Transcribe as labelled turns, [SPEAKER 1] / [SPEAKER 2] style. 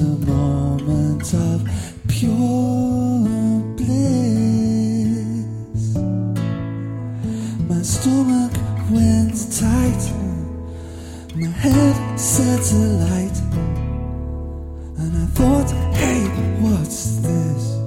[SPEAKER 1] a moment of pure bliss. My stomach went tight, my head set alight, and I thought, hey, what's this?